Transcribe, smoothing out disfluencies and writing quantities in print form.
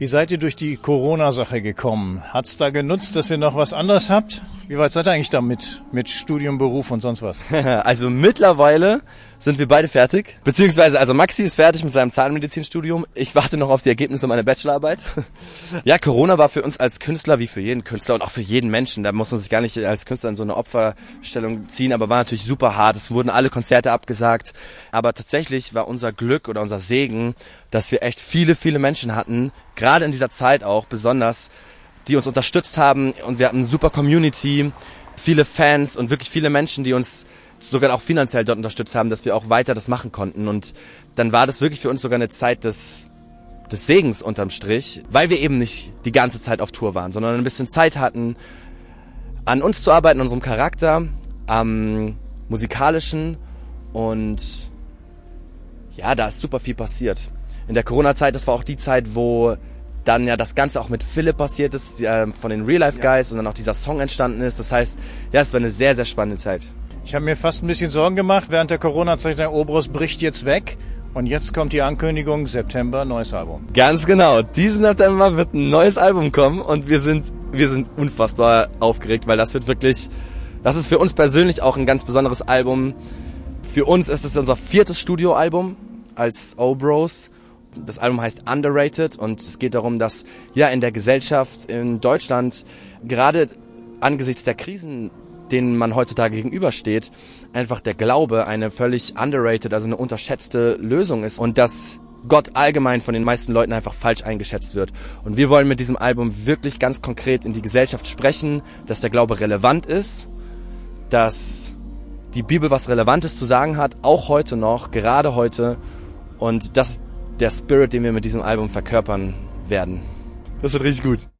Wie seid ihr durch die Corona-Sache gekommen? Hat's da genutzt, dass ihr noch was anderes habt? Wie weit seid ihr eigentlich damit? Mit Studium, Beruf und sonst was? Also mittlerweile sind wir beide fertig. Beziehungsweise, also Maxi ist fertig mit seinem Zahnmedizinstudium. Ich warte noch auf die Ergebnisse meiner Bachelorarbeit. Ja, Corona war für uns als Künstler, wie für jeden Künstler und auch für jeden Menschen, da muss man sich gar nicht als Künstler in so eine Opferstellung ziehen, aber war natürlich super hart. Es wurden alle Konzerte abgesagt. Aber tatsächlich war unser Glück oder unser Segen, dass wir echt viele, viele Menschen hatten, gerade in dieser Zeit auch besonders, die uns unterstützt haben, und wir hatten eine super Community, viele Fans und wirklich viele Menschen, die uns sogar auch finanziell dort unterstützt haben, dass wir auch weiter das machen konnten. Und dann war das wirklich für uns sogar eine Zeit des Segens unterm Strich, weil wir eben nicht die ganze Zeit auf Tour waren, sondern ein bisschen Zeit hatten, an uns zu arbeiten, an unserem Charakter, am musikalischen, und ja, da ist super viel passiert. In der Corona-Zeit, das war auch die Zeit, wo dann ja das Ganze auch mit Philipp passiert ist, von den Real Life Guys, und dann auch dieser Song entstanden ist. Das heißt, ja, es war eine sehr, sehr spannende Zeit. Ich habe mir fast ein bisschen Sorgen gemacht, während der Corona-Zeit, der Obrus bricht jetzt weg. Und jetzt kommt die Ankündigung, September, neues Album. Ganz genau, diesen September wird ein neues Album kommen, und wir sind unfassbar aufgeregt, weil das ist für uns persönlich auch ein ganz besonderes Album. Für uns ist es unser 4. Studioalbum als Obros. Das Album heißt Underrated, und es geht darum, dass ja in der Gesellschaft in Deutschland, gerade angesichts der Krisen, denen man heutzutage gegenübersteht, einfach der Glaube eine völlig underrated, also eine unterschätzte Lösung ist, und dass Gott allgemein von den meisten Leuten einfach falsch eingeschätzt wird. Und wir wollen mit diesem Album wirklich ganz konkret in die Gesellschaft sprechen, dass der Glaube relevant ist, dass die Bibel was Relevantes zu sagen hat, auch heute noch, gerade heute, und das ist der Spirit, den wir mit diesem Album verkörpern werden. Das wird richtig gut.